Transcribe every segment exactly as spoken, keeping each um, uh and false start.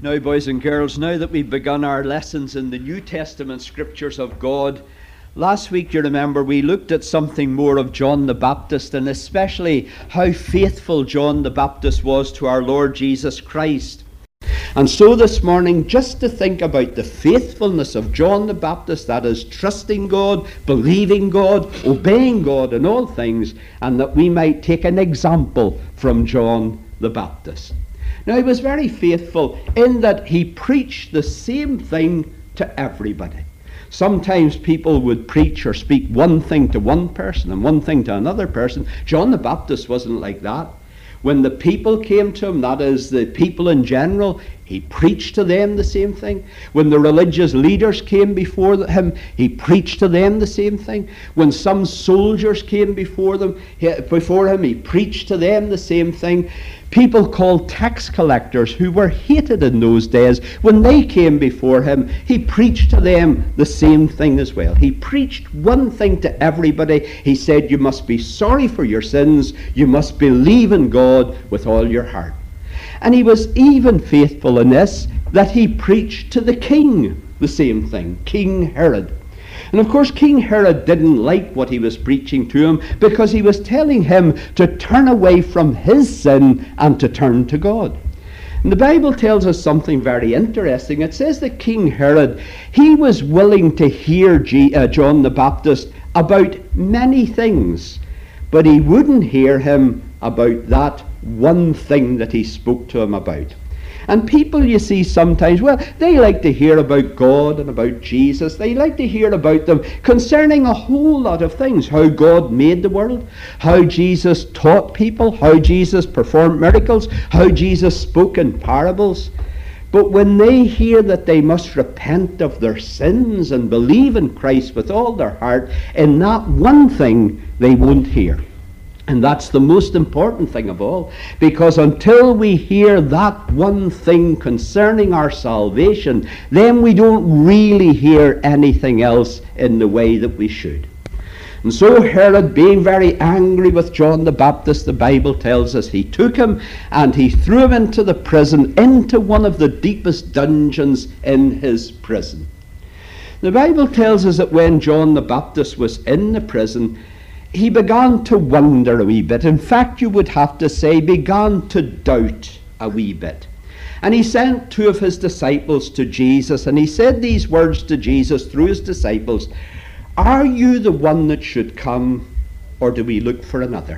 Now, boys and girls, now that we've begun our lessons in the New Testament scriptures of God, last week, you remember, we looked at something more of John the Baptist, and especially how faithful John the Baptist was to our Lord Jesus Christ. And so this morning, just to think about the faithfulness of John the Baptist, that is, trusting God, believing God, obeying God in all things, and that we might take an example from John the Baptist. Now, he was very faithful in that he preached the same thing to everybody. Sometimes people would preach or speak one thing to one person and one thing to another person. John the Baptist wasn't like that. When the people came to him, that is, the people in general, he preached to them the same thing. When the religious leaders came before him, he preached to them the same thing. When some soldiers came before them, he, before him, he preached to them the same thing. People called tax collectors, who were hated in those days, when they came before him, he preached to them the same thing as well. He preached one thing to everybody. He said, you must be sorry for your sins. You must believe in God with all your heart. And he was even faithful in this, that he preached to the king the same thing, King Herod. And of course, King Herod didn't like what he was preaching to him, because he was telling him to turn away from his sin and to turn to God. And the Bible tells us something very interesting. It says that King Herod, he was willing to hear G- uh, John the Baptist about many things, but he wouldn't hear him about that one thing that he spoke to him about. And people, you see, sometimes, well, they like to hear about God and about Jesus. They like to hear about them concerning a whole lot of things. How God made the world, how Jesus taught people, how Jesus performed miracles, how Jesus spoke in parables. But when they hear that they must repent of their sins and believe in Christ with all their heart, in that one thing they won't hear. And that's the most important thing of all, because until we hear that one thing concerning our salvation, then we don't really hear anything else in the way that we should. And so Herod, being very angry with John the Baptist, the Bible tells us, he took him and he threw him into the prison, into one of the deepest dungeons in his prison. The Bible tells us that when John the Baptist was in the prison, he began to wonder a wee bit. In fact, you would have to say, began to doubt a wee bit. And he sent two of his disciples to Jesus, and he said these words to Jesus through his disciples, "Are you the one that should come, or do we look for another?"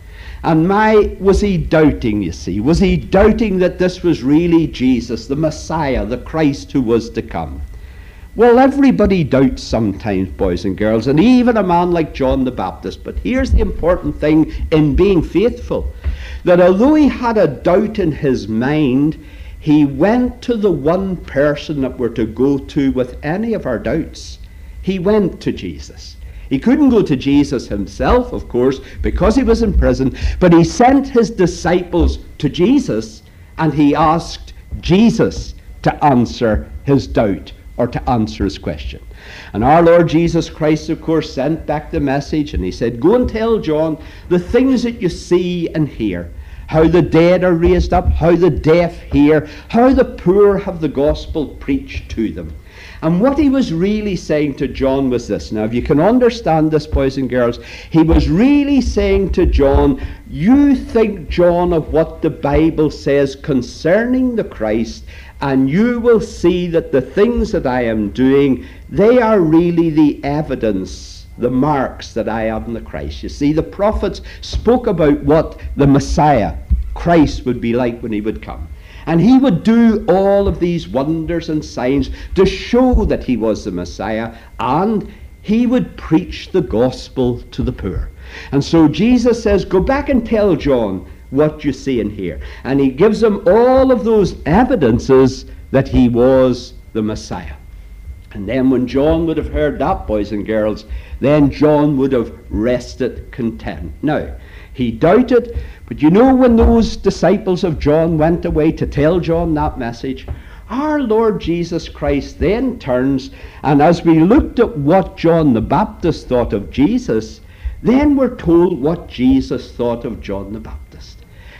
And my, was he doubting, you see? Was he doubting that this was really Jesus, the Messiah, the Christ who was to come? Well, everybody doubts sometimes, boys and girls, and even a man like John the Baptist. But here's the important thing in being faithful, that although he had a doubt in his mind, he went to the one person that we're to go to with any of our doubts. He went to Jesus. He couldn't go to Jesus himself, of course, because he was in prison, but he sent his disciples to Jesus, and he asked Jesus to answer his doubt, or to answer his question. And our Lord Jesus Christ, of course, sent back the message, and he said, go and tell John the things that you see and hear, how the dead are raised up, how the deaf hear, how the poor have the gospel preached to them. And what he was really saying to John was this. Now, if you can understand this, boys and girls, he was really saying to John, you think, John, of what the Bible says concerning the Christ, and you will see that the things that I am doing, they are really the evidence, the marks that I am the Christ. You see, the prophets spoke about what the Messiah, Christ, would be like when he would come. And he would do all of these wonders and signs to show that he was the Messiah, and he would preach the gospel to the poor. And so Jesus says, go back and tell John what you see and hear. And he gives him all of those evidences that he was the Messiah. And then when John would have heard that, boys and girls, then John would have rested content. Now, he doubted, but you know, when those disciples of John went away to tell John that message, our Lord Jesus Christ then turns, and as we looked at what John the Baptist thought of Jesus, then we're told what Jesus thought of John the Baptist.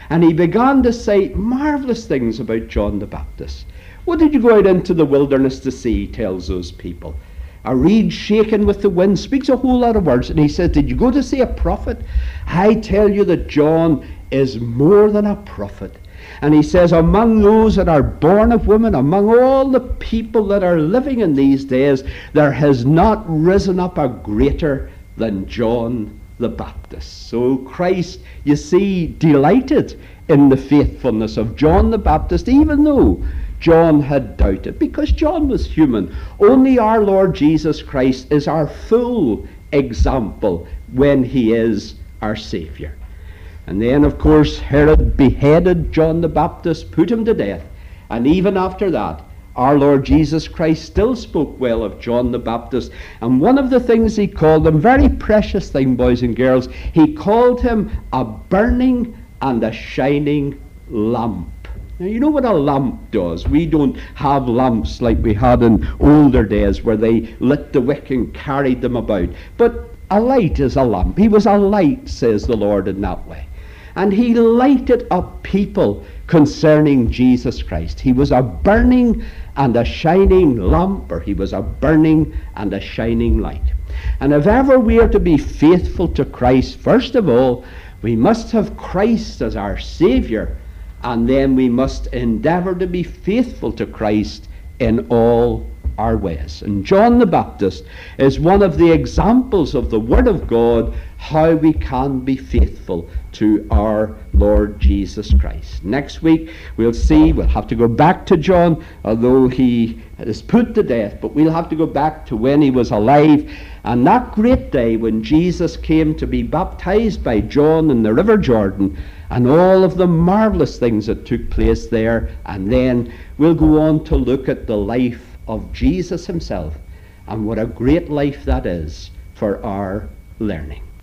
And he began to say marvelous things about John the Baptist. What did you go out into the wilderness to see, he tells those people. A reed shaken with the wind, speaks a whole lot of words. And he says, did you go to see a prophet? I tell you that John is more than a prophet. And he says, among those that are born of women, among all the people that are living in these days, there has not risen up a greater than John the Baptist. So Christ, you see, delighted in the faithfulness of John the Baptist, even though John had doubted, because John was human. Only our Lord Jesus Christ is our full example when he is our Saviour. And then, of course, Herod beheaded John the Baptist, put him to death. And even after that, our Lord Jesus Christ still spoke well of John the Baptist. And one of the things he called him, very precious thing, boys and girls, he called him a burning and a shining lamp. Now, you know what a lamp does. We don't have lamps like we had in older days where they lit the wick and carried them about. But a light is a lamp. He was a light, says the Lord, in that way. And he lighted up people concerning Jesus Christ. He was a burning and a shining lamp, or he was a burning and a shining light. And if ever we are to be faithful to Christ, first of all, we must have Christ as our Saviour, and then we must endeavour to be faithful to Christ in all our ways. And John the Baptist is one of the examples of the Word of God, how we can be faithful to our Lord Jesus Christ. Next week we'll see, we'll have to go back to John, although he is put to death, but we'll have to go back to when he was alive, and that great day when Jesus came to be baptized by John in the River Jordan, and all of the marvelous things that took place there. And then we'll go on to look at the life of Jesus himself, and what a great life that is for our learning.